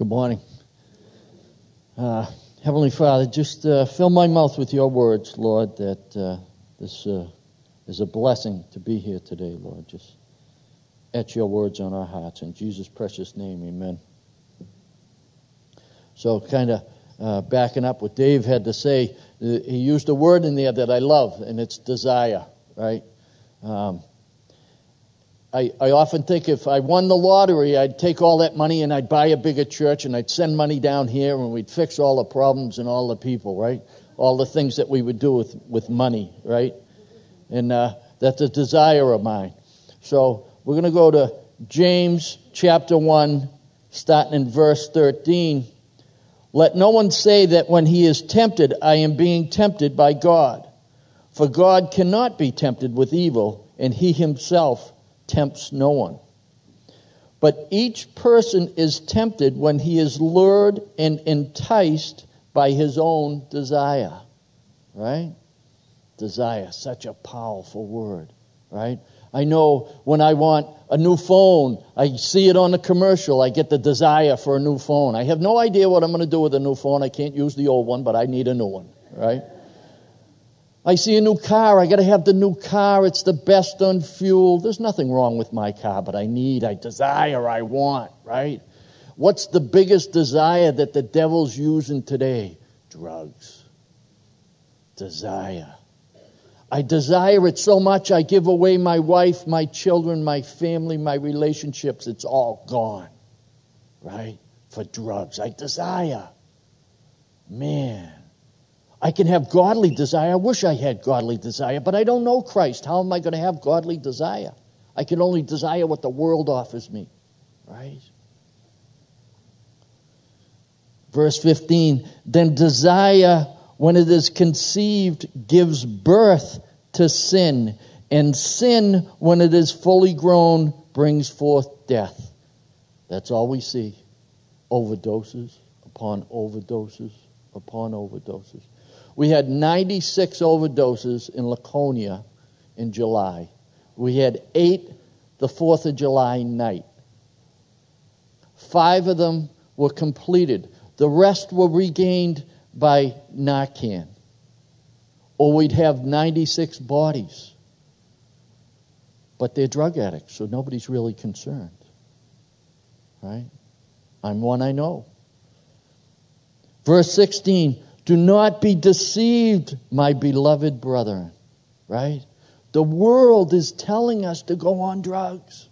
Good morning. Heavenly Father, just fill my mouth with your words, Lord, that this is a blessing to be here today, Lord. Just etch your words on our hearts. In Jesus' precious name, amen. So kind of backing up what Dave had to say, he used a word in there that I love, and it's desire, right? I often think if I won the lottery, I'd take all that money and I'd buy a bigger church and I'd send money down here and we'd fix all the problems and all the people, right? All the things that we would do with money, right? And that's a desire of mine. So we're going to go to James chapter 1, starting in verse 13. Let no one say that when he is tempted, I am being tempted by God. For God cannot be tempted with evil, and he himself tempts no one. But each person is tempted when he is lured and enticed by his own desire. Right? Desire, such a powerful word. Right? I know when I want a new phone, I see it on the commercial, I get the desire for a new phone. I have no idea what I'm going to do with a new phone. I can't use the old one, but I need a new one. Right? I see a new car. I got to have the new car. It's the best on fuel. There's nothing wrong with my car, but I desire, I want, right? What's the biggest desire that the devil's using today? Drugs. Desire. I desire it so much I give away my wife, my children, my family, my relationships. It's all gone, right? For drugs. I desire. Man. I can have godly desire. I wish I had godly desire, but I don't know Christ. How am I going to have godly desire? I can only desire what the world offers me, right? Verse 15, then desire, when it is conceived, gives birth to sin, and sin, when it is fully grown, brings forth death. That's all we see. Overdoses upon overdoses upon overdoses. We had 96 overdoses in Laconia in July. We had 8 the 4th of July night. 5 of them were completed. The rest were regained by Narcan. Or we'd have 96 bodies. But they're drug addicts, so nobody's really concerned. Right? I'm one I know. Verse 16, do not be deceived, my beloved brethren. Right? The world is telling us to go on drugs.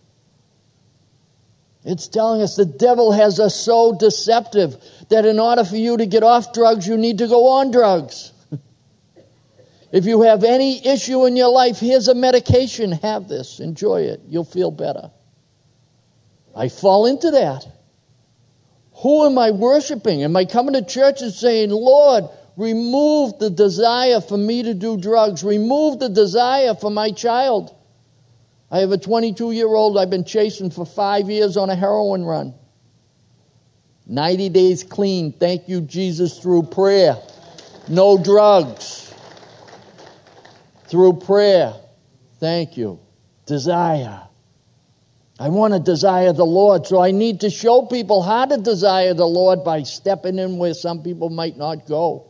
It's telling us the devil has us so deceptive that in order for you to get off drugs, you need to go on drugs. If you have any issue in your life, here's a medication. Have this. Enjoy it. You'll feel better. I fall into that. Who am I worshiping? Am I coming to church and saying, Lord, remove the desire for me to do drugs. Remove the desire for my child. I have a 22-year-old I've been chasing for 5 years on a heroin run. 90 days clean. Thank you, Jesus, through prayer. No drugs. Through prayer. Thank you. Desire. I want to desire the Lord, so I need to show people how to desire the Lord by stepping in where some people might not go.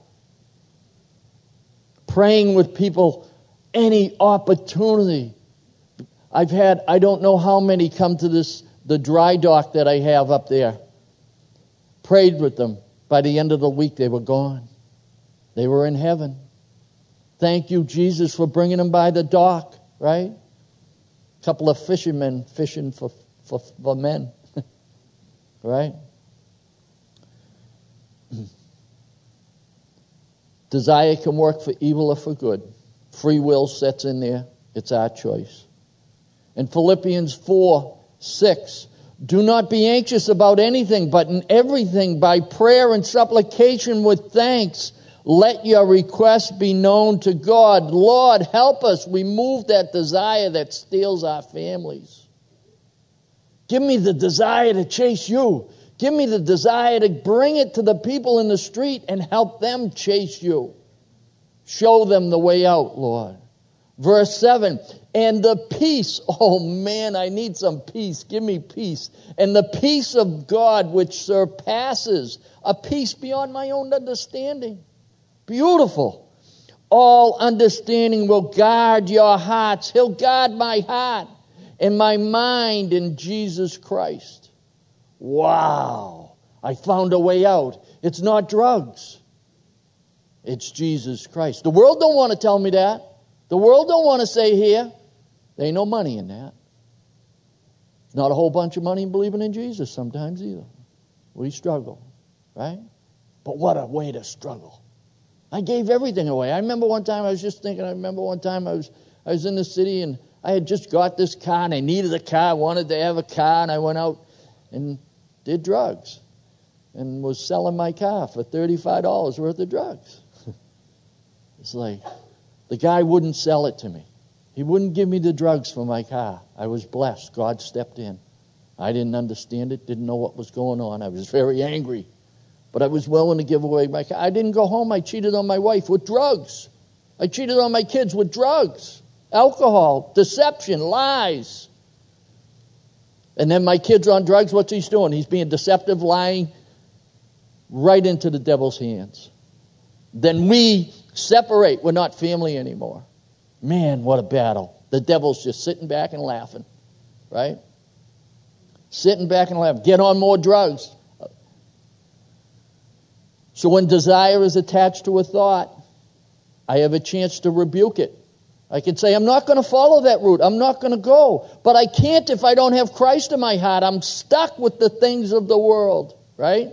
Praying with people any opportunity. I've had, I don't know how many come to the dry dock that I have up there. Prayed with them. By the end of the week, they were gone. They were in heaven. Thank you, Jesus, for bringing them by the dock, right? A couple of fishermen fishing for men, right? Desire can work for evil or for good. Free will sets in there. It's our choice. In Philippians 4:6, do not be anxious about anything, but in everything by prayer and supplication with thanks, let your requests be known to God. Lord, help us remove that desire that steals our families. Give me the desire to chase you. Give me the desire to bring it to the people in the street and help them chase you. Show them the way out, Lord. Verse 7, and the peace, oh man, I need some peace. Give me peace. And the peace of God, which surpasses, a peace beyond my own understanding. Beautiful. All understanding will guard your hearts. He'll guard my heart and my mind in Jesus Christ. Wow. I found a way out. It's not drugs. It's Jesus Christ. The world don't want to tell me that. The world don't want to say here. There ain't no money in that. There's not a whole bunch of money in believing in Jesus sometimes either. We struggle, right? But what a way to struggle. I gave everything away. I remember one time I was in the city and I had just got this car and I needed a car. I wanted to have a car and I went out and did drugs and was selling my car for $35 worth of drugs. It's like, the guy wouldn't sell it to me. He wouldn't give me the drugs for my car. I was blessed. God stepped in. I didn't understand it, didn't know what was going on. I was very angry. But I was willing to give away my car. I didn't go home. I cheated on my wife with drugs. I cheated on my kids with drugs, alcohol, deception, lies. And then my kid's on drugs. What's he doing? He's being deceptive, lying right into the devil's hands. Then we separate. We're not family anymore. Man, what a battle. The devil's just sitting back and laughing, right? Sitting back and laughing. Get on more drugs. So when desire is attached to a thought, I have a chance to rebuke it. I can say, I'm not going to follow that route. I'm not going to go. But I can't if I don't have Christ in my heart. I'm stuck with the things of the world, right?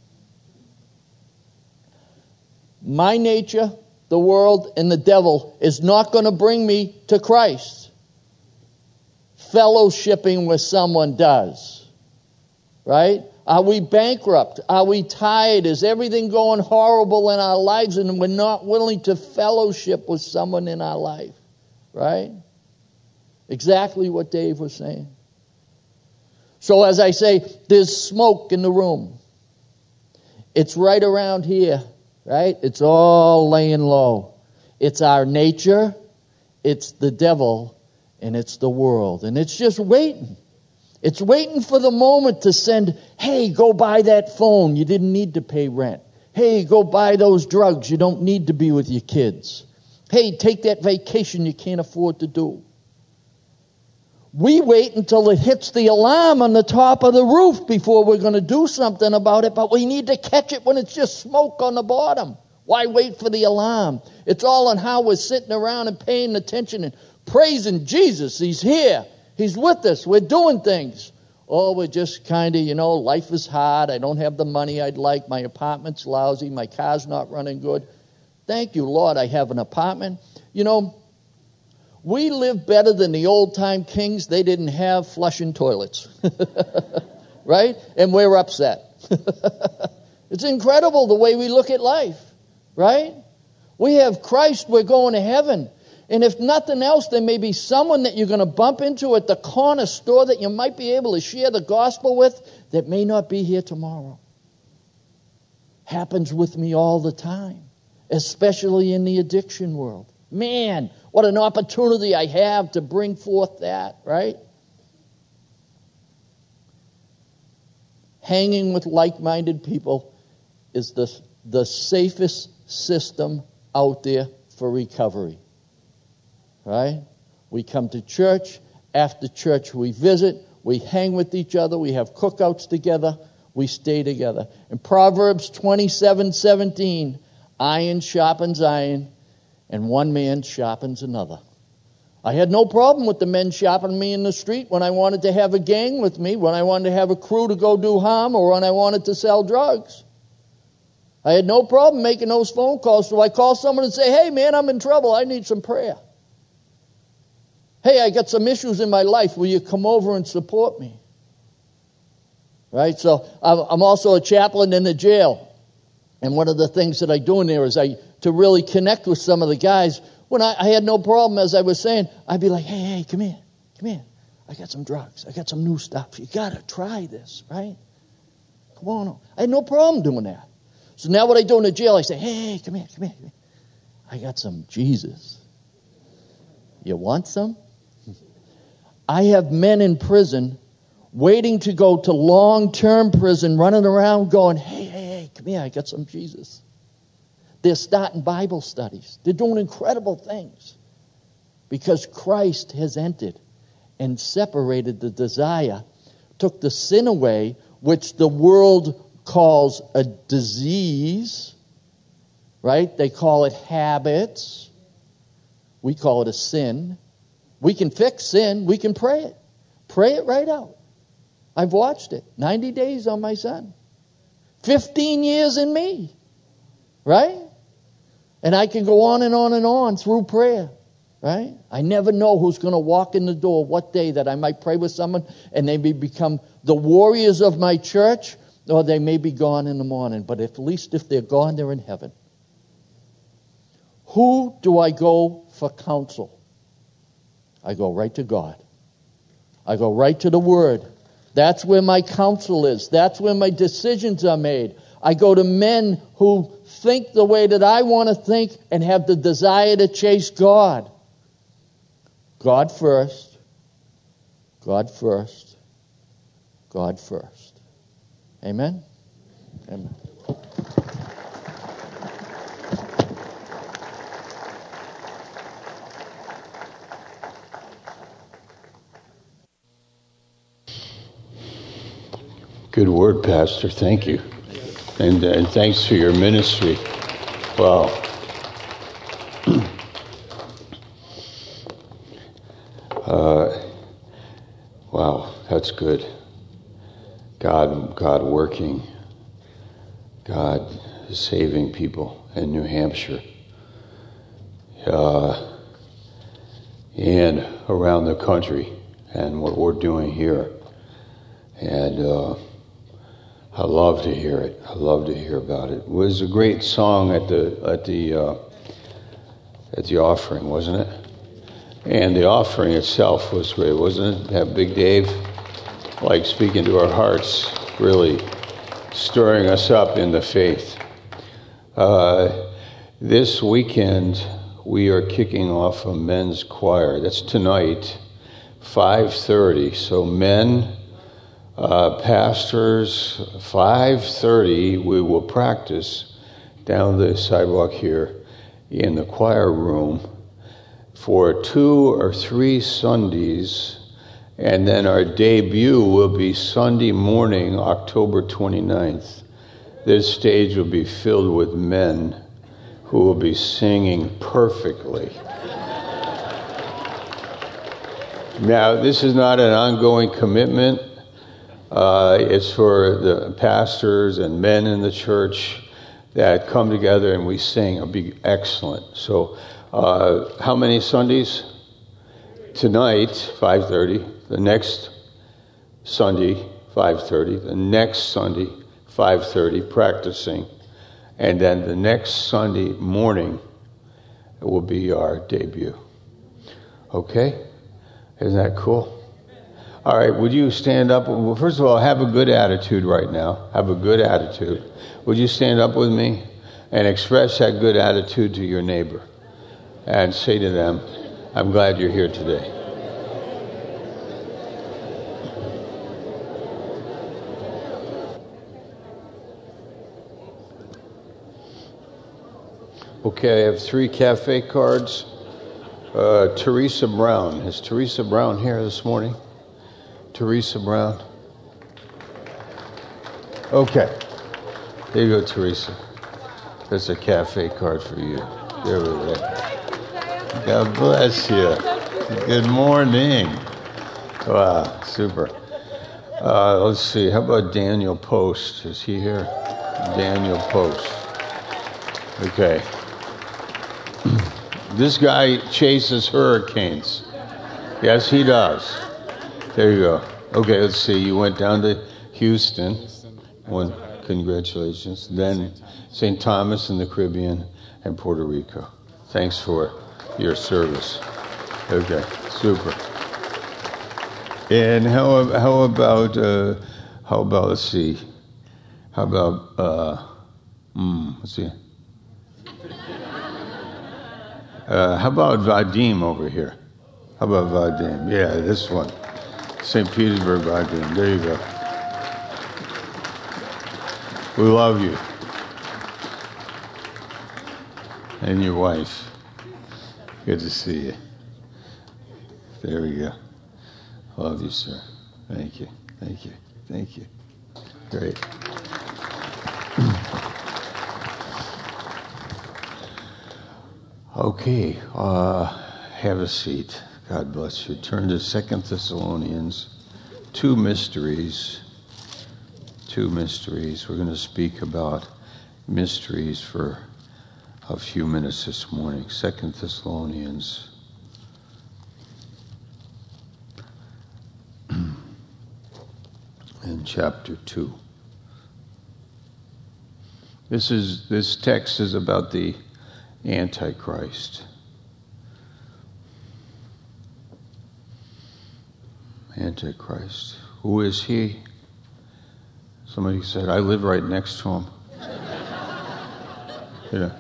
My nature, the world, and the devil is not going to bring me to Christ. Fellowshipping with someone does. Right? Are we bankrupt? Are we tired? Is everything going horrible in our lives and we're not willing to fellowship with someone in our life? Right? Exactly what Dave was saying. So as I say, there's smoke in the room. It's right around here. Right? It's all laying low. It's our nature, it's the devil, and it's the world. And it's just waiting. It's waiting for the moment to send, hey, go buy that phone. You didn't need to pay rent. Hey, go buy those drugs. You don't need to be with your kids. Hey, take that vacation you can't afford to do. We wait until it hits the alarm on the top of the roof before we're going to do something about it, but we need to catch it when it's just smoke on the bottom. Why wait for the alarm? It's all on how we're sitting around and paying attention and praising Jesus. He's here. He's with us. We're doing things. Oh, we're just kind of, life is hard. I don't have the money I'd like. My apartment's lousy. My car's not running good. Thank you, Lord, I have an apartment. We live better than the old-time kings. They didn't have flushing toilets. Right? And we're upset. It's incredible the way we look at life. Right? We have Christ. We're going to heaven. And if nothing else, there may be someone that you're going to bump into at the corner store that you might be able to share the gospel with that may not be here tomorrow. Happens with me all the time, especially in the addiction world. Man, what an opportunity I have to bring forth that, right? Hanging with like-minded people is the safest system out there for recovery. Right? We come to church. After church, we visit. We hang with each other. We have cookouts together. We stay together. In Proverbs 27:17, iron sharpens iron, and one man sharpens another. I had no problem with the men sharpening me in the street when I wanted to have a gang with me, when I wanted to have a crew to go do harm, or when I wanted to sell drugs. I had no problem making those phone calls. So I call someone and say, hey, man, I'm in trouble. I need some prayer. Hey, I got some issues in my life. Will you come over and support me? Right? So I'm also a chaplain in the jail. And one of the things that I do in there is to really connect with some of the guys. When I had no problem, as I was saying, I'd be like, hey, come here. I got some drugs. I got some new stuff. You got to try this, right? Come on. I had no problem doing that. So now what I do in the jail, I say, hey, come here. I got some Jesus. You want some? I have men in prison waiting to go to long-term prison, running around going, hey, come here, I got some Jesus. They're starting Bible studies. They're doing incredible things because Christ has entered and separated the desire, took the sin away, which the world calls a disease, right? They call it habits. We call it a sin. We can fix sin. We can pray it. Pray it right out. I've watched it. 90 days on my son. 15 years in me. Right? And I can go on and on and on through prayer. Right? I never know who's going to walk in the door what day that I might pray with someone and they may become the warriors of my church, or they may be gone in the morning. But at least if they're gone, they're in heaven. Who do I go for counsel? I go right to God. I go right to the Word. That's where my counsel is. That's where my decisions are made. I go to men who think the way that I want to think and have the desire to chase God. God first. God first. God first. Amen? Amen. Good word, Pastor. Thank you. And thanks for your ministry. Wow. Wow, that's good. God working. God saving people in New Hampshire. And around the country. And what we're doing here. And I love to hear it. I love to hear about it. It was a great song at the offering, wasn't it? And the offering itself was great, wasn't it? That Big Dave, like speaking to our hearts, really stirring us up in the faith. This weekend, we are kicking off a men's choir. That's tonight, 5:30. So men, pastors, 5:30, we will practice down the sidewalk here in the choir room for 2 or 3 Sundays, and then our debut will be Sunday morning, October 29th. This stage will be filled with men who will be singing perfectly. Now, this is not an ongoing commitment. It's for the pastors and men in the church that come together and we sing. It'll be excellent. So, how many Sundays? Tonight, 5:30. The next Sunday, 5:30. The next Sunday, 5:30, practicing. And then the next Sunday morning, it will be our debut. Okay? Isn't that cool? All right, would you stand up? Well, first of all, have a good attitude right now. Have a good attitude. Would you stand up with me and express that good attitude to your neighbor and say to them, I'm glad you're here today. Okay, I have 3 cafe cards. Teresa Brown. Is Teresa Brown here this morning? Teresa Brown. Okay. There you go, Teresa. That's a cafe card for you. There we go. God bless you. Good morning. Wow, super. Let's see. How about Daniel Post? Is he here? Daniel Post. Okay. This guy chases hurricanes. Yes, he does. There you go. Okay, let's see. You went down to Houston. One, congratulations. Then St. Thomas in the Caribbean and Puerto Rico. Thanks for your service. Okay, super. And how about let's see. How about let's see. How about Vadim over here? How about Vadim? Yeah, this one. St. Petersburg Vadim. There you go. We love you. And your wife. Good to see you. There we go. Love you, sir. Thank you. Thank you. Thank you. Great. Okay. Have a seat. God bless you. Turn to 2 Thessalonians. Two mysteries. We're going to speak about mysteries for a few minutes this morning. 2 Thessalonians. In chapter 2. This text is about the Antichrist. Antichrist. Who is he? Somebody said, I live right next to him. Yeah.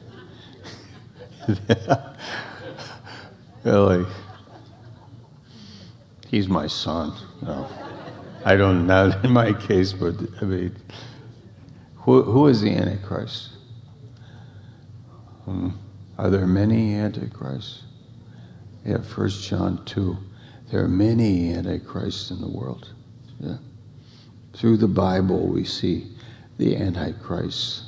Really? He's my son. No. I don't know in my case, but I mean, who is the Antichrist? Are there many Antichrists? Yeah, 1 John 2. There are many Antichrists in the world. Yeah. Through the Bible, we see the Antichrist.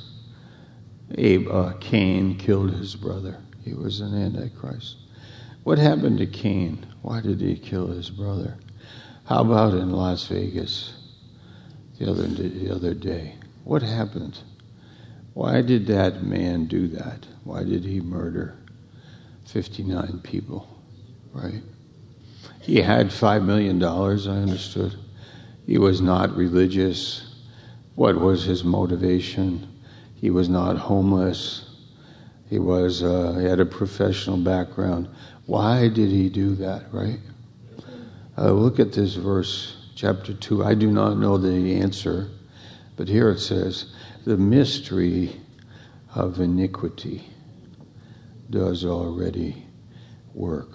Cain killed his brother. He was an Antichrist. What happened to Cain? Why did he kill his brother? How about in Las Vegas the other day? What happened? Why did that man do that? Why did he murder 59 people? Right? He had $5 million, I understood. He was not religious. What was his motivation? He was not homeless. He had a professional background. Why did he do that, right? Look at this verse, chapter 2. I do not know the answer, but here it says, the mystery of iniquity does already work.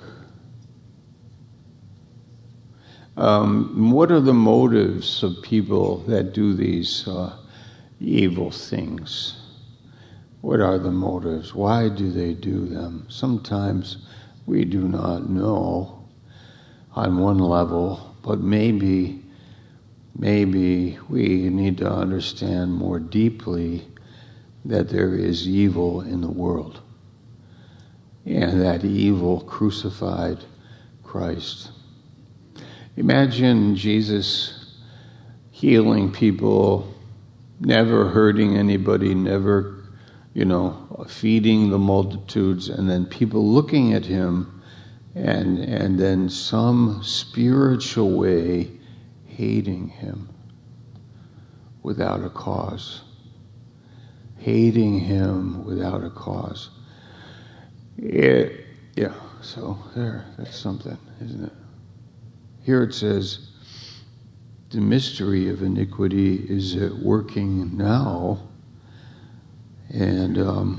What are the motives of people that do these evil things? What are the motives? Why do they do them? Sometimes we do not know on one level, but maybe we need to understand more deeply that there is evil in the world, and that evil crucified Christ. Imagine Jesus healing people, never hurting anybody, never, feeding the multitudes, and then people looking at him and then some spiritual way hating him without a cause. Hating him without a cause. So that's something, isn't it? Here it says, the mystery of iniquity is working now, and,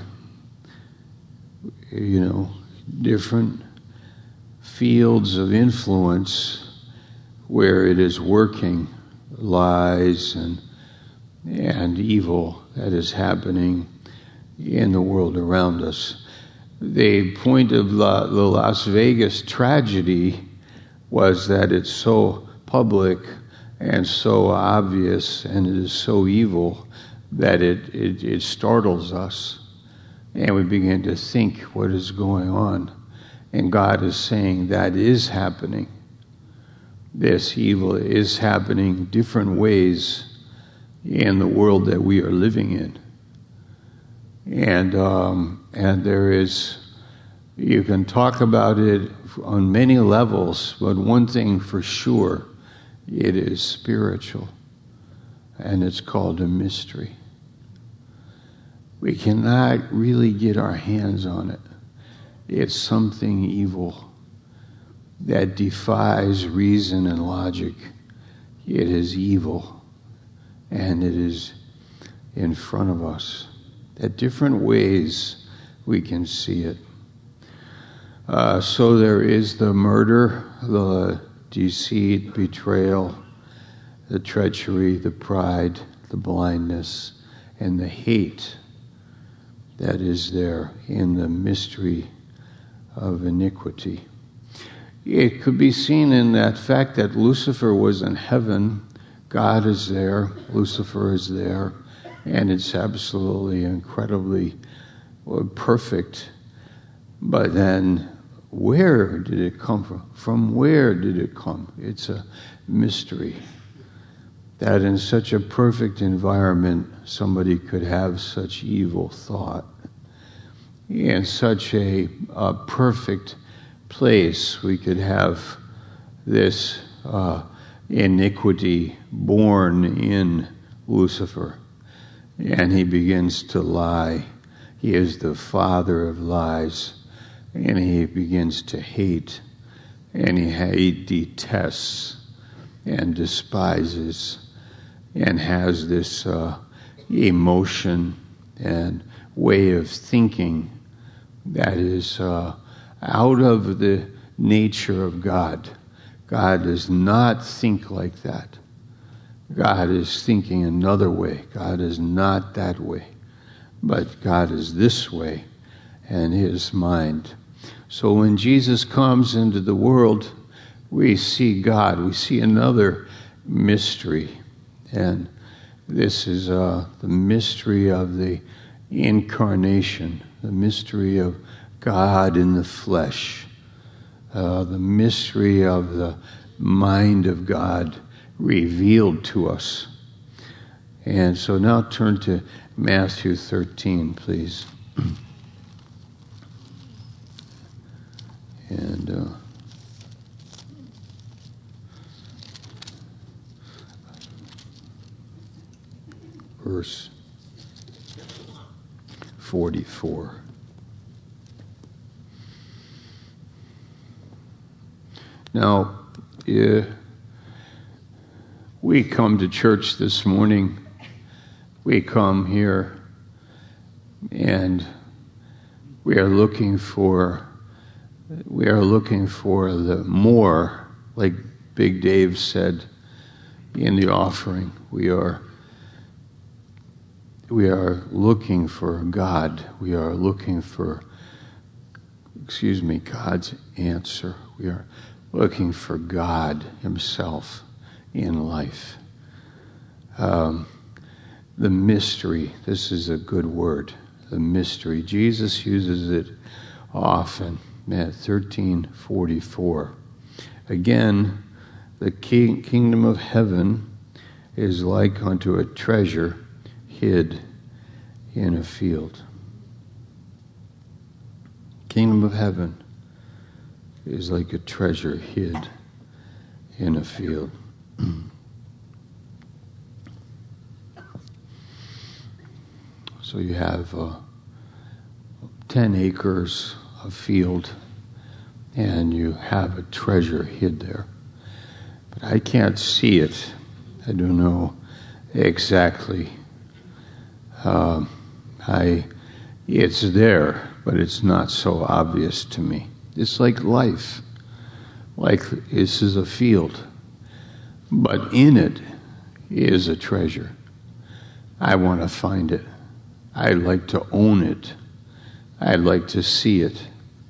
different fields of influence where it is working, lies and evil that is happening in the world around us. The point of the Las Vegas tragedy was that it's so public and so obvious, and it is so evil that it startles us, and we begin to think what is going on. And God is saying that is happening. This evil is happening different ways in the world that we are living in. And there is, you can talk about it on many levels, but one thing for sure, it is spiritual, and it's called a mystery. We cannot really get our hands on it. It's something evil that defies reason and logic. It is evil, and it is in front of us. At different ways we can see it. So there is the murder, the deceit, betrayal, the treachery, the pride, the blindness, and the hate that is there in the mystery of iniquity. It could be seen in that fact that Lucifer was in heaven, God is there, Lucifer is there, and it's absolutely incredibly perfect. But then where did it come from? From where did it come? It's a mystery that in such a perfect environment somebody could have such evil thought. In such a perfect place we could have this iniquity born in Lucifer. And he begins to lie. He is the father of lies. And he begins to hate. And he detests and despises and has this emotion and way of thinking that is out of the nature of God. God does not think like that. God is thinking another way. God is not that way. But God is this way, and his mind. So when Jesus comes into the world, we see God. We see another mystery. And this is the mystery of the incarnation, the mystery of God in the flesh, the mystery of the mind of God revealed to us. And so now turn to Matthew 13, please. And verse 44. Now, we come to church this morning. We come here and we are looking for the more, like Big Dave said in the offering. We are looking for God. We are looking for, God's answer. We are looking for God himself in life. The mystery, this is a good word, the mystery. Jesus uses it often. Matthew 13:44. Again, the kingdom of heaven is like unto a treasure hid in a field. Kingdom of heaven is like a treasure hid in a field. So you have 10 acres of field and you have a treasure hid there. But I can't see it. I don't know exactly. It's there, but it's not so obvious to me. It's like life. Like this is a field, but in it is a treasure. I want to find it. I'd like to own it. I'd like to see it.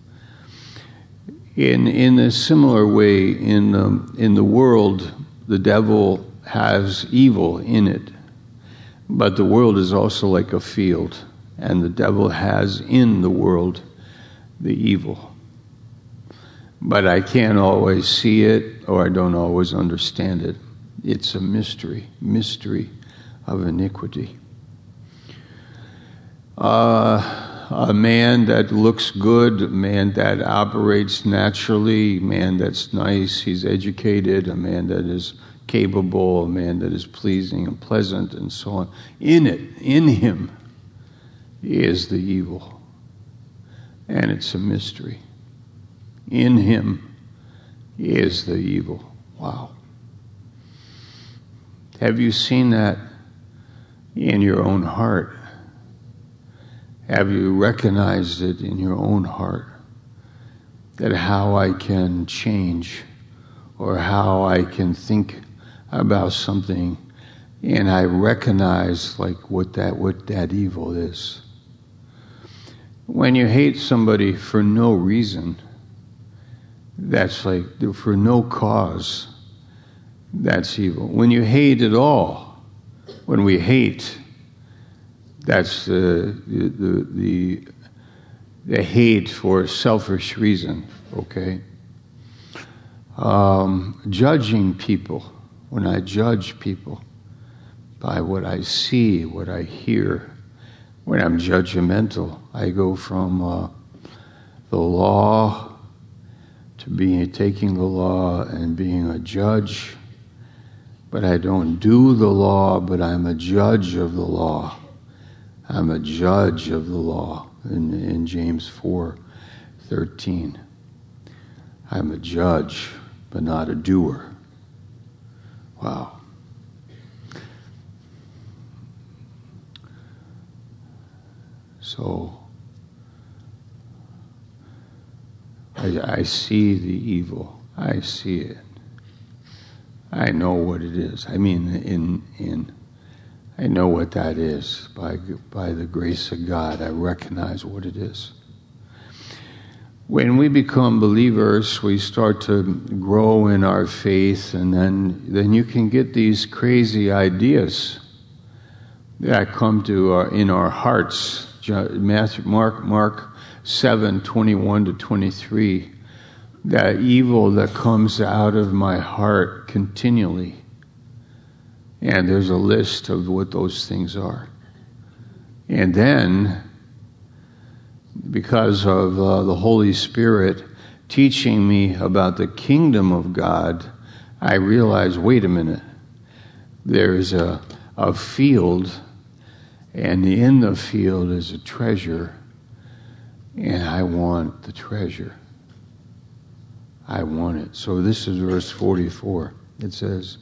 In a similar way, in the world, the devil has evil in it. But the world is also like a field, and the devil has in the world the evil. But I can't always see it, or I don't always understand it. It's a mystery of iniquity. A man that looks good, a man that operates naturally, a man that's nice, he's educated, a man that is capable, a man that is pleasing and pleasant, and so on. In him is the evil. And it's a mystery. In him is the evil. Wow. Have you seen that in your own heart? Have you recognized it in your own heart? that how I can change or how I can think about something, and I recognize like what that evil is. When you hate somebody for no reason, that's like for no cause, that's evil. When you hate at all, when we hate, that's the hate for selfish reason, okay? Judging people, when I judge people by what I see, what I hear, when I'm judgmental, I go from the law to taking the law and being a judge, but I don't do the law, but I'm a judge of the law. I'm a judge of the law in James 4:13. I'm a judge, but not a doer. Wow. So I see the evil. I see it. I know what it is. I mean, I know what that is. By the grace of God, I recognize what it is. When we become believers, we start to grow in our faith, and then you can get these crazy ideas that come to in our hearts. Mark 7:21-23. That evil that comes out of my heart continually. And there's a list of what those things are. And then, because of the Holy Spirit teaching me about the kingdom of God, I realized, wait a minute, there's a field, and in the field is a treasure, and I want the treasure. I want it. So this is verse 44. It says,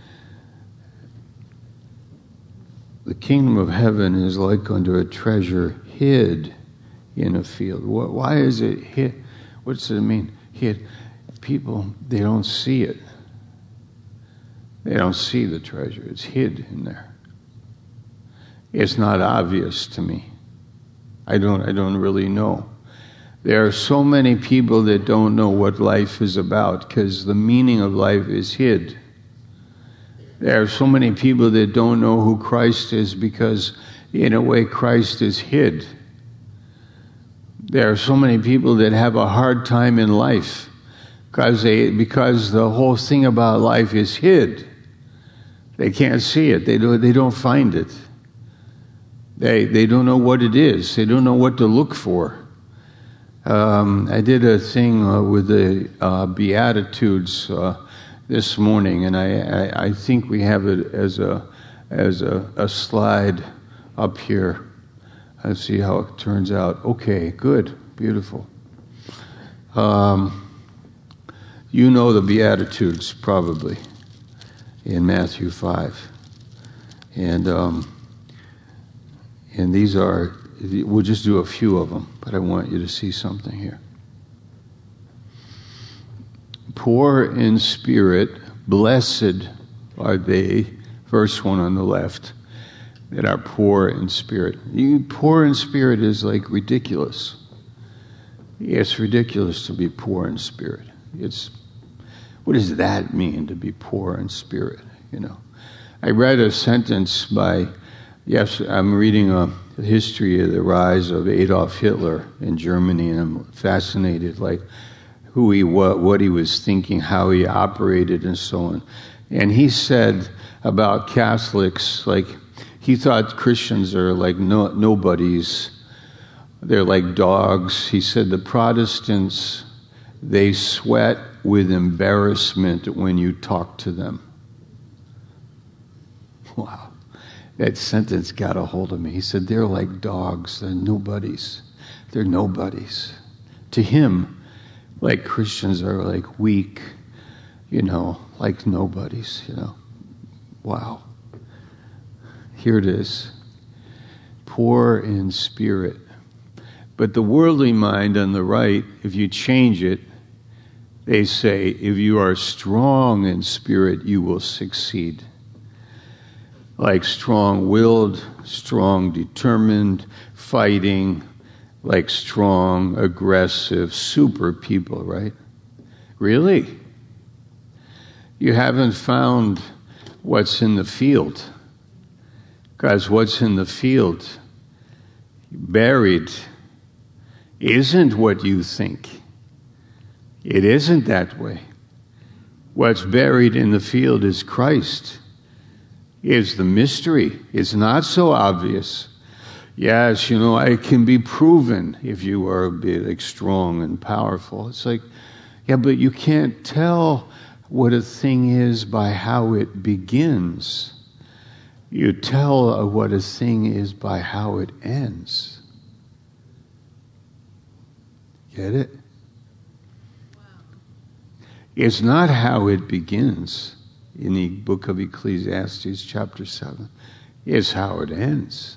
the kingdom of heaven is like unto a treasure hid in a field. Why is it hid? What does it mean? Hid. People, they don't see it. They don't see the treasure. It's hid in there. It's not obvious to me. I don't really know. There are so many people that don't know what life is about because the meaning of life is hid. There are so many people that don't know who Christ is because, in a way, Christ is hid. There are so many people that have a hard time in life because the whole thing about life is hid. They can't see it. They don't find it. They don't know what it is. They don't know what to look for. I did a thing with the Beatitudes this morning, and I think we have it as a slide up here. Let's see how it turns out. Okay, good, beautiful. You know the Beatitudes probably in Matthew 5, and these are. We'll just do a few of them, but I want you to see something here. Poor in spirit, blessed are they, verse 1 on the left, that are poor in spirit. Poor in spirit is like ridiculous. It's ridiculous to be poor in spirit. What does that mean, to be poor in spirit? I read a sentence I'm reading a history of the rise of Adolf Hitler in Germany, and I'm fascinated, like who he was, what he was thinking, how he operated, and so on. And he said about Catholics, like he thought Christians are like nobodies. They're like dogs. He said the Protestants, they sweat with embarrassment when you talk to them. Wow. That sentence got a hold of me. He said, they're like dogs. They're nobodies. They're nobodies. To him, like Christians are like weak, like nobodies, Wow. Here it is. Poor in spirit. But the worldly mind on the right, if you change it, They say, if you are strong in spirit, you will succeed. Like strong-willed, strong, determined, fighting, like strong, aggressive, super people, right? Really? You haven't found what's in the field. Because what's in the field, buried, isn't what you think. It isn't that way. What's buried in the field is Christ, is the mystery. It's not so obvious. Yes, it can be proven if you are a bit like strong and powerful. It's like, yeah, but you can't tell what a thing is by how it begins. You tell what a thing is by how it ends. Get it? It's not how it begins in the book of Ecclesiastes, chapter 7. It's how it ends.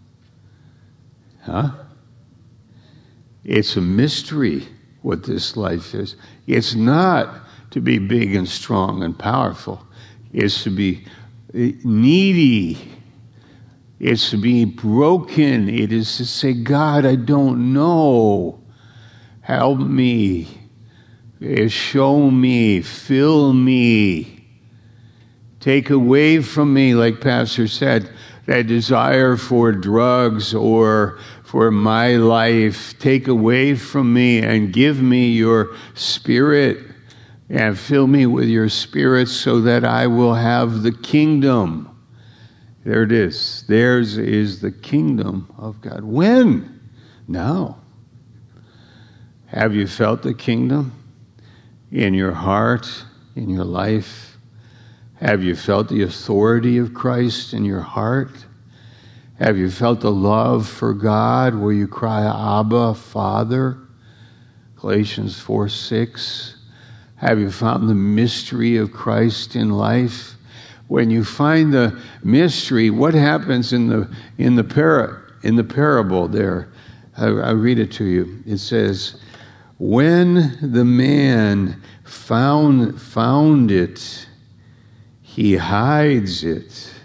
Huh? It's a mystery what this life is. It's not to be big and strong and powerful. It's to be needy. It's to be broken. It is to say, God, I don't know. Help me. Show me, fill me, take away from me, like Pastor said, that desire for drugs or for my life. Take away from me and give me your spirit and fill me with your spirit so that I will have the kingdom. There it is. Theirs is the kingdom of God. When? Now. Have you felt the kingdom? In your heart, in your life? Have you felt the authority of Christ in your heart? Have you felt the love for God where you cry, Abba, Father? Galatians 4:6. Have you found the mystery of Christ in life? When you find the mystery, what happens in the parable there? I read it to you. It says, when the man found it, he hides it.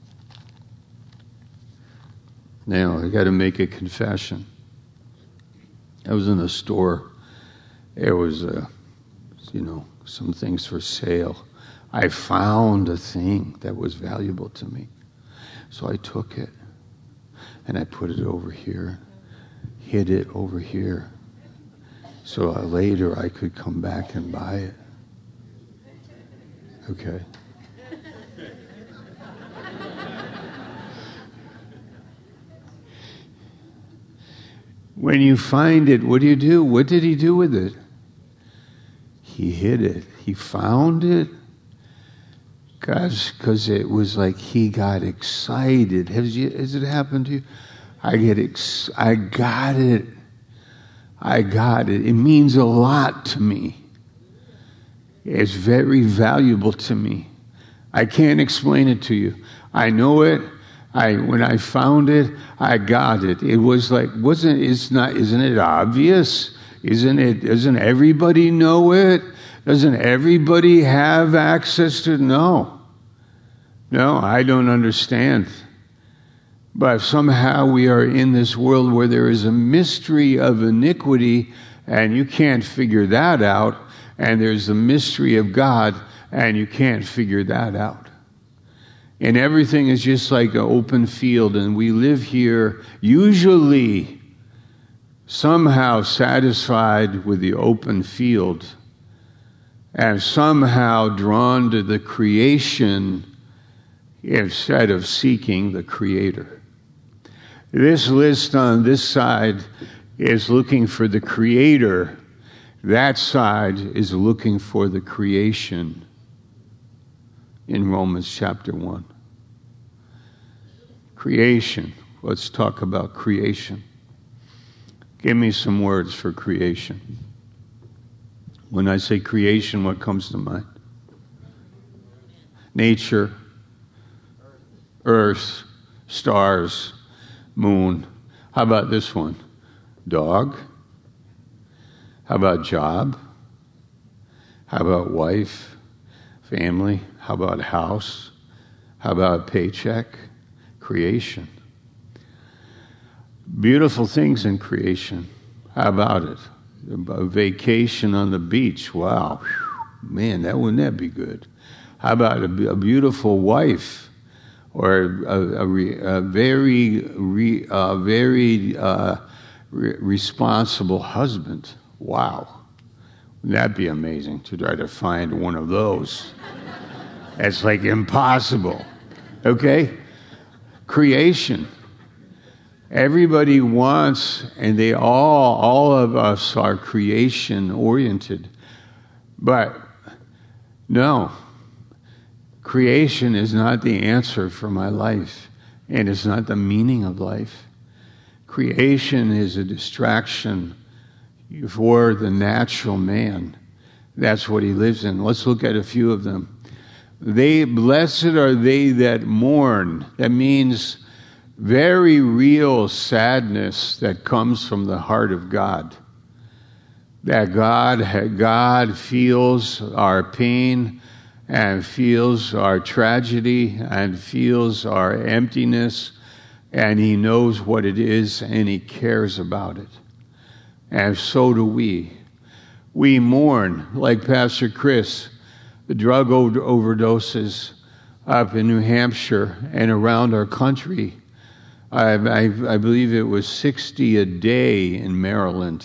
Now, I got to make a confession. I was in a store. There was, some things for sale. I found a thing that was valuable to me. So I took it, and I put it over here, hid it over here. So later I could come back and buy it. Okay. When you find it, what do you do? What did he do with it? He hid it. He found it. Because it was like he got excited. Has it happened to you? I got it. I got it. It means a lot to me. It's very valuable to me. I can't explain it to you. I know it. When I found it, I got it. It was like, isn't it obvious? Doesn't everybody know it? Doesn't everybody have access to it? No, I don't understand. But somehow we are in this world where there is a mystery of iniquity, and you can't figure that out. And there's the mystery of God, and you can't figure that out. And everything is just like an open field, and we live here usually somehow satisfied with the open field and somehow drawn to the creation instead of seeking the Creator. This list on this side is looking for the Creator. That side is looking for the creation in Romans chapter 1. Creation. Let's talk about creation. Give me some words for creation. When I say creation, what comes to mind? Nature, earth, stars, moon. How about this one? Dog. How about job? How about wife, family? How about house? How about paycheck? Creation. Beautiful things in creation. How about it? A vacation on the beach. Wow. Man, wouldn't that be good? How about a beautiful wife or a very responsible husband? Wow. Wouldn't that be amazing to try to find one of those? That's like impossible. Okay? Creation. Everybody wants, and all of us are creation oriented. But no, creation is not the answer for my life, and it's not the meaning of life. Creation is a distraction for the natural man. That's what he lives in. Let's look at a few of them. Blessed are they that mourn. That means very real sadness that comes from the heart of God. That God feels our pain and feels our tragedy and feels our emptiness, and he knows what it is and he cares about it. And so do we. We mourn, like Pastor Chris, the drug overdoses up in New Hampshire and around our country. I believe it was 60 a day in Maryland.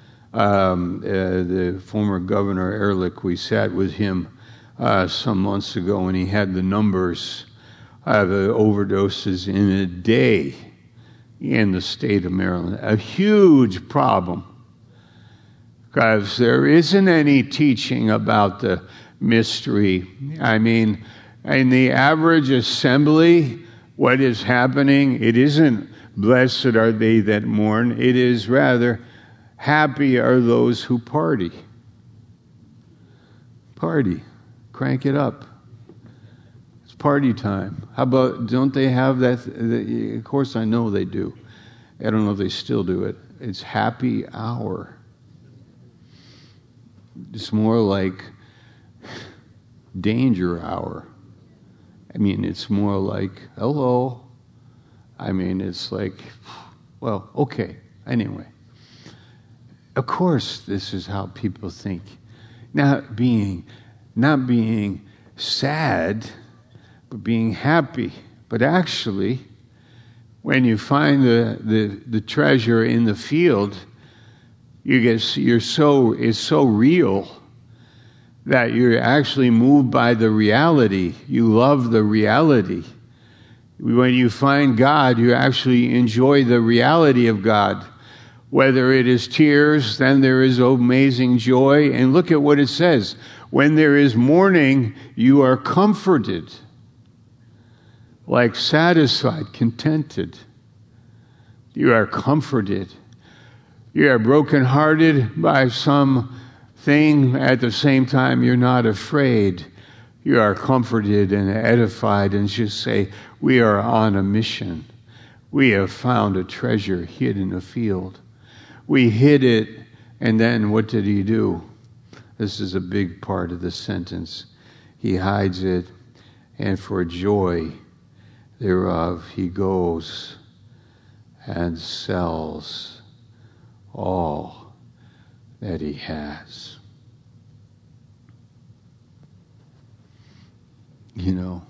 The former Governor Ehrlich, we sat with him some months ago, and he had the numbers of overdoses in a day in the state of Maryland. A huge problem, because there isn't any teaching about the mystery. I mean, in the average assembly, what is happening, it isn't blessed are they that mourn. It is rather happy are those who party. Party. Crank it up. It's party time. How about, don't they have that? Of course, I know they do. I don't know if they still do it. It's happy hour. It's more like danger hour. I mean, it's more like, hello. I mean, it's like, well, okay. Anyway. Of course, this is how people think. Not being sad, but being happy. But actually, when you find the treasure in the field, it's so real that you're actually moved by the reality. You love the reality. When you find God, you actually enjoy the reality of God. Whether it is tears, then there is amazing joy. And look at what it says. When there is mourning, you are comforted, like satisfied, contented. You are comforted. You are brokenhearted by some thing. At the same time, you're not afraid. You are comforted and edified, and just say, we are on a mission. We have found a treasure hid in a field. We hid it, and then what did he do? This is a big part of the sentence. He hides it, and for joy thereof he goes and sells all that he has. You know,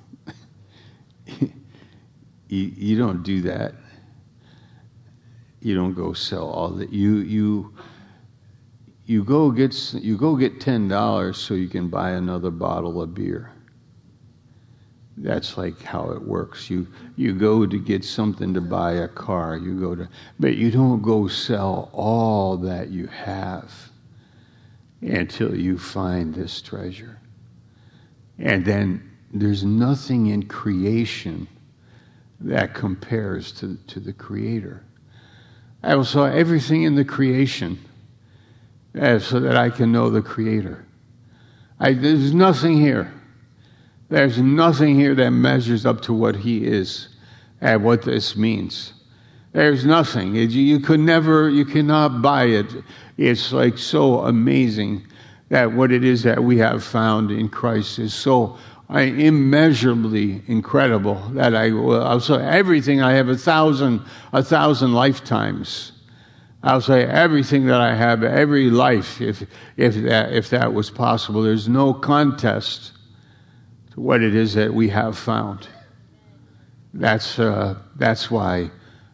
you don't do that. You don't go sell all that. You go get $10 so you can buy another bottle of beer. That's like how it works. You go to get something to buy a car. But you don't go sell all that you have until you find this treasure. And then there's nothing in creation that compares to the Creator. I saw everything in the creation so that I can know the Creator. There's nothing here. There's nothing here that measures up to what He is and what this means. There's nothing. You cannot buy it. It's like so amazing that what it is that we have found in Christ is so immeasurably incredible that I'll say everything I have 1,000 lifetimes. I'll say everything that I have, every life, if that was possible. There's no contest to what it is that we have found. That's why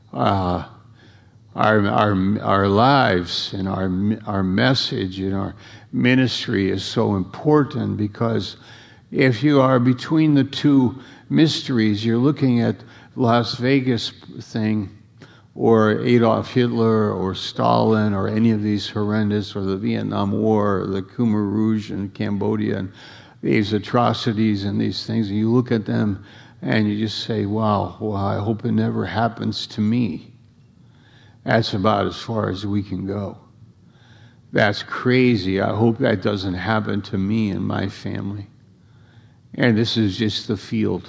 our lives and our message and our ministry is so important, because if you are between the two mysteries, you're looking at Las Vegas thing, or Adolf Hitler, or Stalin, or any of these horrendous, or the Vietnam War, or the Khmer Rouge in Cambodia, and these atrocities and these things, and you look at them and you just say, wow, well, I hope it never happens to me. That's about as far as we can go. That's crazy. I hope that doesn't happen to me and my family. And this is just the field.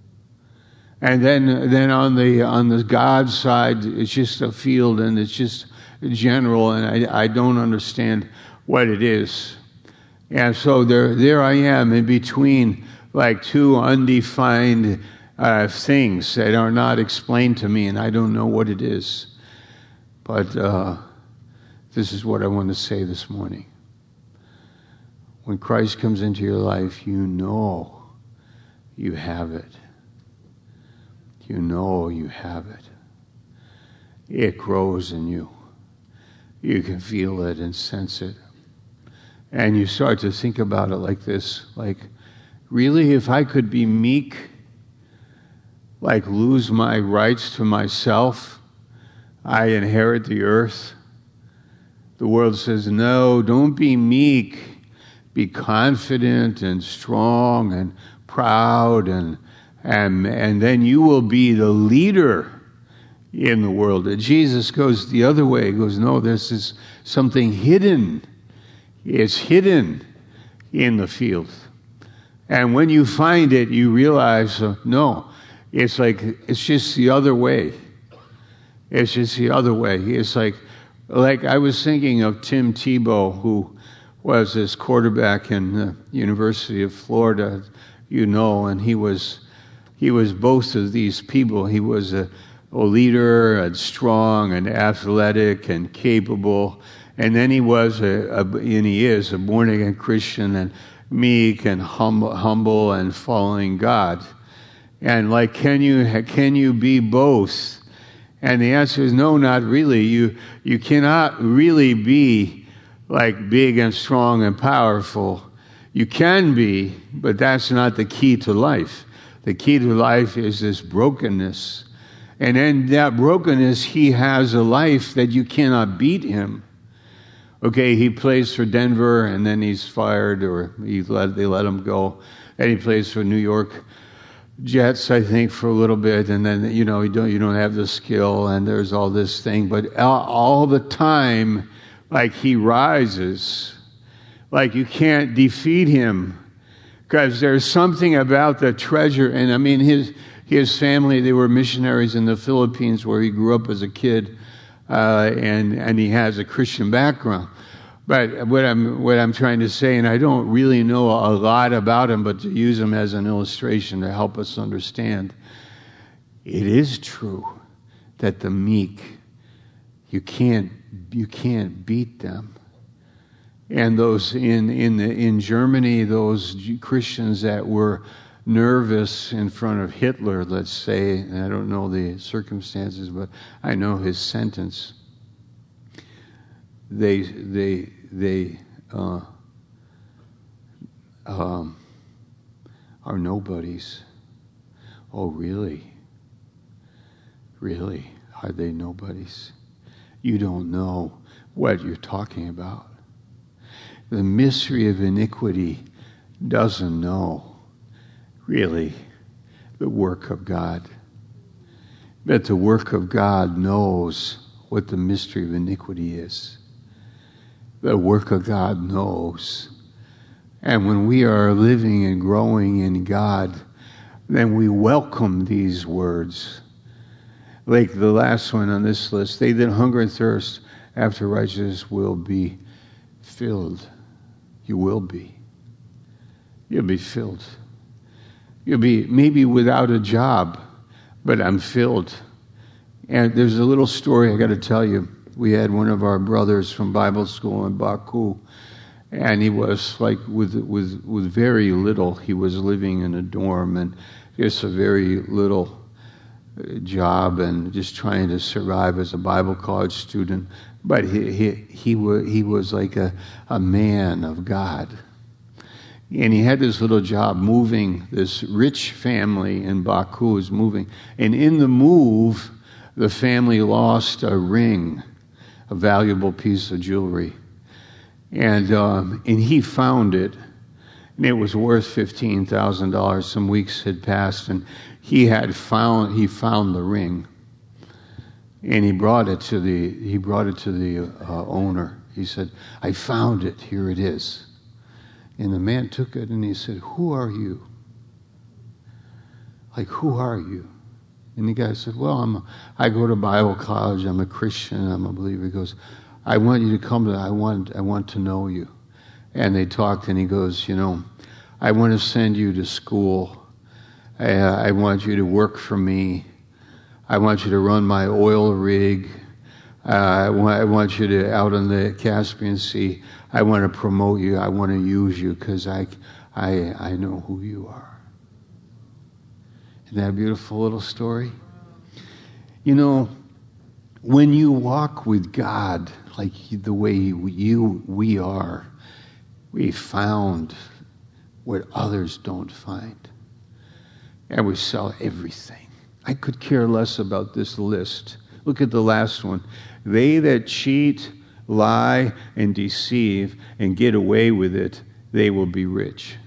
And then on the God side, it's just a field, and it's just general, and I don't understand what it is. And so there I am in between, like two undefined things that are not explained to me, and I don't know what it is. But this is what I want to say this morning. When Christ comes into your life, you know you have it. You know you have it. It grows in you. You can feel it and sense it. And you start to think about it like this, like, really, if I could be meek, like lose my rights to myself, I inherit the earth. The world says, no, don't be meek. Be confident and strong and proud, and then you will be the leader in the world. And Jesus goes the other way. He goes, no, this is something hidden. It's hidden in the field. And when you find it, you realize, no, it's just the other way. It's just the other way. It's like I was thinking of Tim Tebow, who was this quarterback in the University of Florida, and he was both of these people. He was a leader, and strong and athletic and capable, and then he was and he is a born-again Christian and meek and humble and following God. And can you be both? And the answer is no, not really. You cannot really be like big and strong and powerful. You can be, but that's not the key to life. The key to life is this brokenness. And in that brokenness, he has a life that you cannot beat him. Okay, he plays for Denver, and then he's fired, or they let him go. And he plays for New York Jets, I think, for a little bit, and then you don't have the skill, and there's all this thing. But all the time, like he rises, like you can't defeat him, because there's something about the treasure. And I mean, his family, they were missionaries in the Philippines, where he grew up as a kid, and he has a Christian background. But what I'm trying to say, and I don't really know a lot about him, but to use him as an illustration to help us understand, it is true that the meek, you can't beat them. And those in Germany, those Christians that were nervous in front of Hitler, let's say, and I don't know the circumstances, but I know his sentence. They are nobodies. Oh, really? Really? Are they nobodies? You don't know what you're talking about. The mystery of iniquity doesn't know, really, the work of God. But the work of God knows what the mystery of iniquity is. The work of God knows. And when we are living and growing in God, then we welcome these words. Like the last one on this list, they that hunger and thirst after righteousness will be filled. You will be. You'll be filled. You'll be maybe without a job, but I'm filled. And there's a little story I got to tell you. We had one of our brothers from Bible school in Baku, and he was like with very little. He was living in a dorm and just a very little job and just trying to survive as a Bible college student. But he was like a man of God. And he had this little job moving. This rich family in Baku was moving. And in the move, the family lost a ring, a valuable piece of jewelry. And he found it. And it was worth $15,000. Some weeks had passed, and he found the ring. And he brought it to the owner. He said, "I found it. Here it is." And the man took it and he said, "Who are you? Like, who are you?" And the guy said, "Well, I go to Bible college. I'm a Christian. I'm a believer." He goes, "I want you to come I want to know you." And they talked, and he goes, "I want to send you to school. I want you to work for me. I want you to run my oil rig. I want you to out on the Caspian Sea. I want to promote you. I want to use you because I know who you are." Isn't that a beautiful little story? When you walk with God like the way we are, we found what others don't find. And we sell everything. I could care less about this list. Look at the last one. They that cheat, lie, and deceive, and get away with it, they will be rich.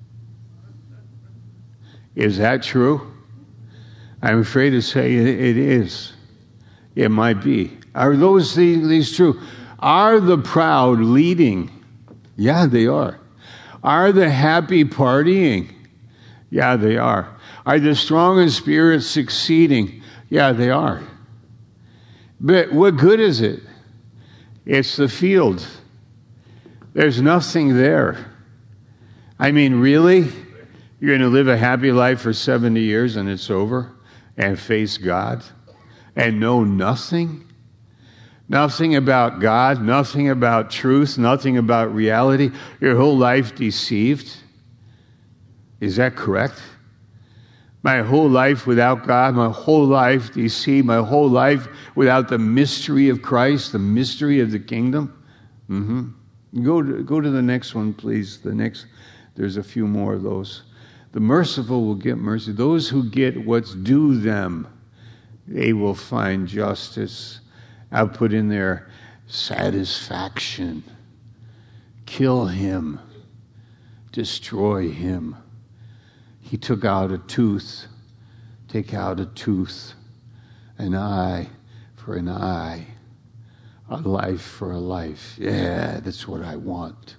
Is that true? I'm afraid to say it is. It might be. Are those these true? Are the proud leading? Yeah, they are. Are the happy partying? Yeah, they are. Are the strong in spirit succeeding? Yeah, they are. But what good is it? It's the field. There's nothing there. I mean, really? You're going to live a happy life for 70 years and it's over? And face God? And know nothing? Nothing about God, nothing about truth, nothing about reality. Your whole life deceived. Is that correct? My whole life without God, my whole life deceived, my whole life without the mystery of Christ, the mystery of the kingdom. Go to the next one, please. There's a few more of those. The merciful will get mercy. Those who get what's due them, they will find justice. I'll put in there satisfaction. Kill him. Destroy him. He took out a tooth. Take out a tooth. An eye for an eye. A life for a life. Yeah, that's what I want.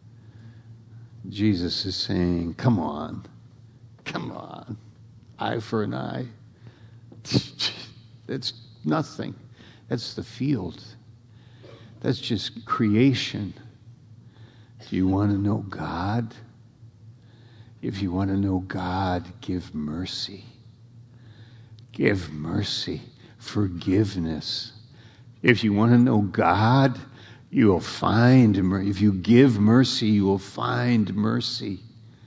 Jesus is saying, come on. Come on. Eye for an eye. That's nothing. That's the field. That's just creation. Do you want to know God? If you want to know God, give mercy. Give mercy. Forgiveness. If you want to know God, you will find mercy. If you give mercy, you will find mercy.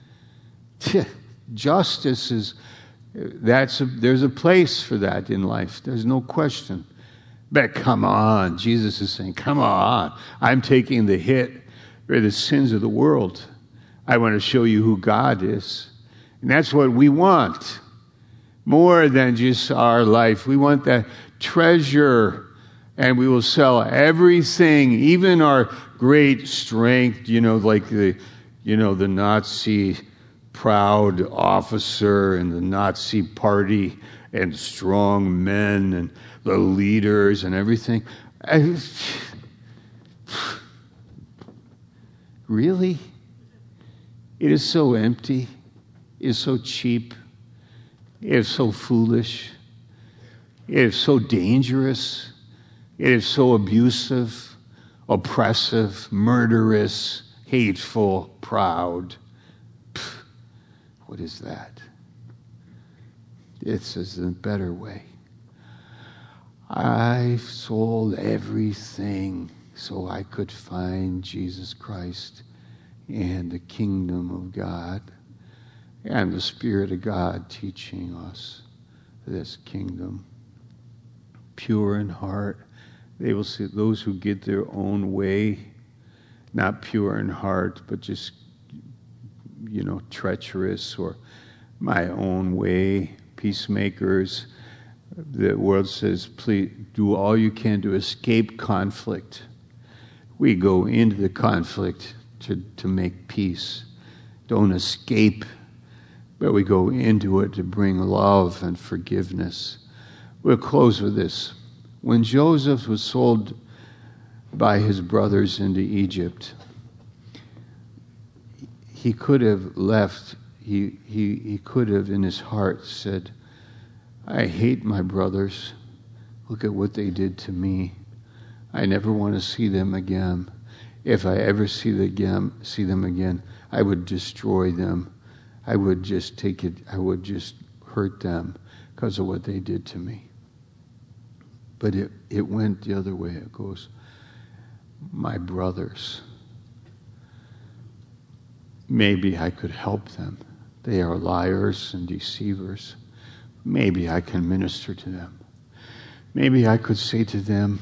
Justice is, there's a place for that in life. There's no question. But come on, Jesus is saying, come on. I'm taking the hit for the sins of the world. I want to show you who God is. And that's what we want. More than just our life. We want that treasure. And we will sell everything, even our great strength, like the Nazi proud officer and the Nazi party and strong men and the leaders and everything. Really? It is so empty. It is so cheap. It is so foolish. It is so dangerous. It is so abusive, oppressive, murderous, hateful, proud. Pfft, what is that? This is the better way. I sold everything so I could find Jesus Christ and the kingdom of God and the Spirit of God teaching us this kingdom. Pure in heart, they will see those who get their own way, not pure in heart, but just, treacherous or my own way, peacemakers. The world says, please do all you can to escape conflict. We go into the conflict to make peace. Don't escape, but we go into it to bring love and forgiveness. We'll close with this. When Joseph was sold by his brothers into Egypt, he could have left. He could have in his heart said, I hate my brothers. Look at what they did to me. I never want to see them again. If I ever see them again, I would destroy them. I would just take it. I would just hurt them because of what they did to me. But it went the other way. It goes, my brothers. Maybe I could help them. They are liars and deceivers. Maybe I can minister to them. Maybe I could say to them,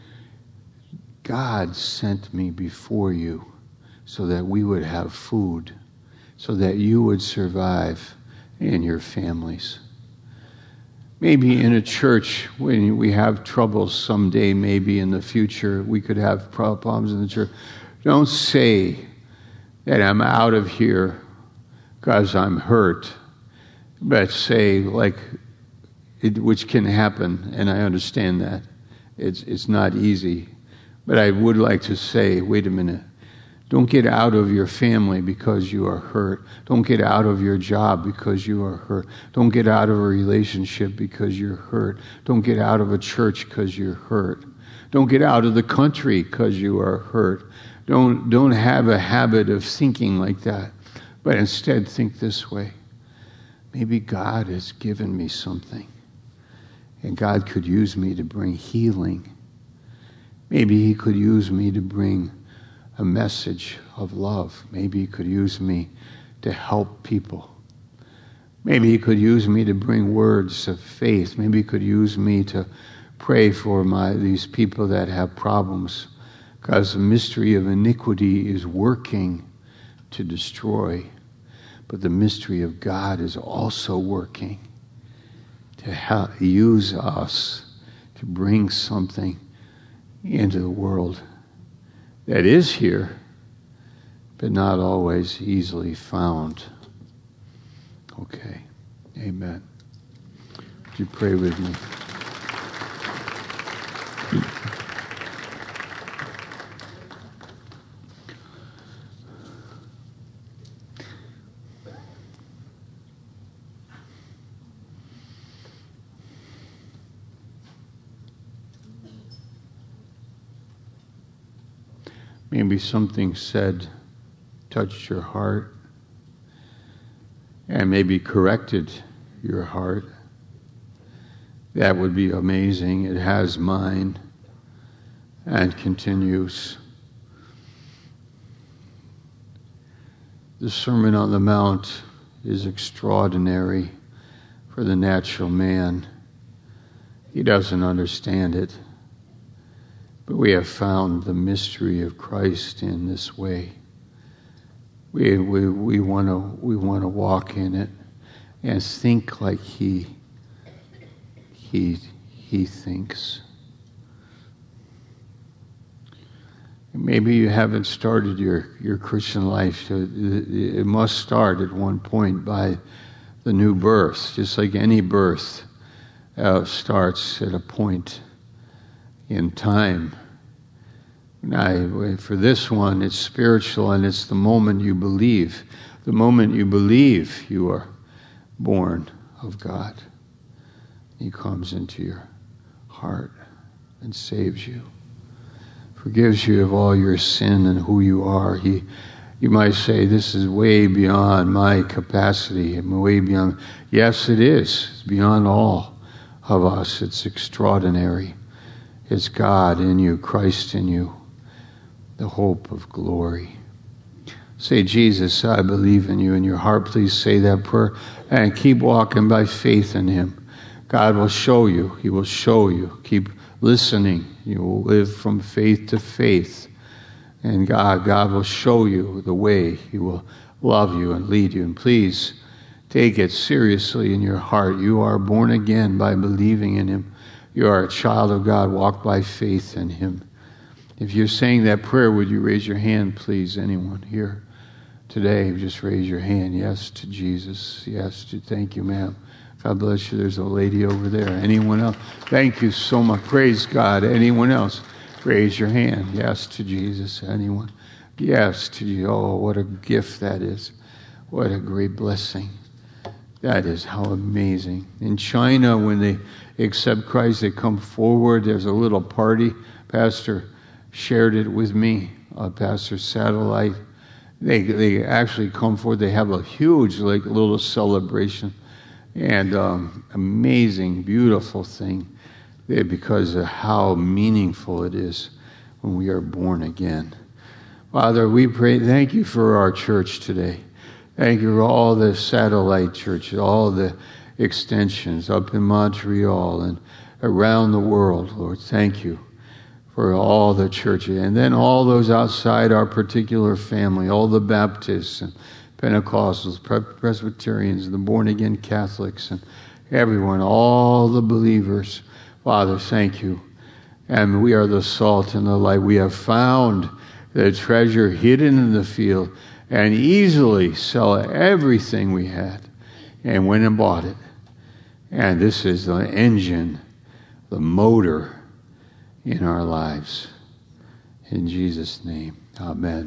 God sent me before you so that we would have food, so that you would survive and your families. Maybe in a church, when we have troubles someday, maybe in the future, we could have problems in the church. Don't say that I'm out of here because I'm hurt, but say, which can happen, and I understand that. It's not easy. But I would like to say, wait a minute. Don't get out of your family because you are hurt. Don't get out of your job because you are hurt. Don't get out of a relationship because you're hurt. Don't get out of a church because you're hurt. Don't get out of the country because you are hurt. Don't have a habit of thinking like that, but instead think this way. Maybe God has given me something, and God could use me to bring healing. Maybe he could use me to bring a message of love. Maybe he could use me to help people. Maybe he could use me to bring words of faith. Maybe he could use me to pray for these people that have problems, because the mystery of iniquity is working to destroy, but the mystery of God is also working to use us to bring something into the world that is here, but not always easily found. Okay. Amen. Would you pray with me? Maybe something said touched your heart and maybe corrected your heart. That would be amazing. It has mine and continues. The Sermon on the Mount is extraordinary for the natural man. He doesn't understand it. But we have found the mystery of Christ in this way. We want to walk in it and think like he thinks. Maybe you haven't started your Christian life. It must start at one point by the new birth, just like any birth starts at a point in time. Now, for this one, it's spiritual, and it's the moment you believe. The moment you believe, you are born of God. He comes into your heart and saves you, forgives you of all your sin and who you are. He You might say, this is way beyond my capacity, and way beyond. Yes, it is. It's beyond all of us. It's extraordinary. It's God in you, Christ in you, the hope of glory. Say, Jesus, I believe in you. In your heart, please say that prayer and keep walking by faith in him. God will show you. He will show you. Keep listening. You will live from faith to faith. And God will show you the way. He will love you and lead you. And please take it seriously in your heart. You are born again by believing in him. You are a child of God. Walk by faith in him. If you're saying that prayer, would you raise your hand, please? Anyone here today, just raise your hand. Yes to Jesus. Yes to, thank you, ma'am. God bless you. There's a lady over there. Anyone else? Thank you so much. Praise God. Anyone else? Raise your hand. Yes to Jesus. Anyone? Yes to you. Oh, what a gift that is. What a great blessing. That is how amazing. In China, when they accept Christ, they come forward. There's a little party. Pastor shared it with me. Pastor Satellite. They actually come forward. They have a huge, little celebration. And amazing, beautiful thing. Because of how meaningful it is when we are born again. Father, we pray, thank you for our church today. Thank you for all the satellite churches, all the extensions up in Montreal and around the world, Lord. Thank you for all the churches. And then all those outside our particular family, all the Baptists and Pentecostals, Presbyterians, the born-again Catholics, and everyone, all the believers. Father, thank you. And we are the salt and the light. We have found the treasure hidden in the field and easily sell everything we had and went and bought it. And this is the engine, the motor in our lives. In Jesus' name, amen.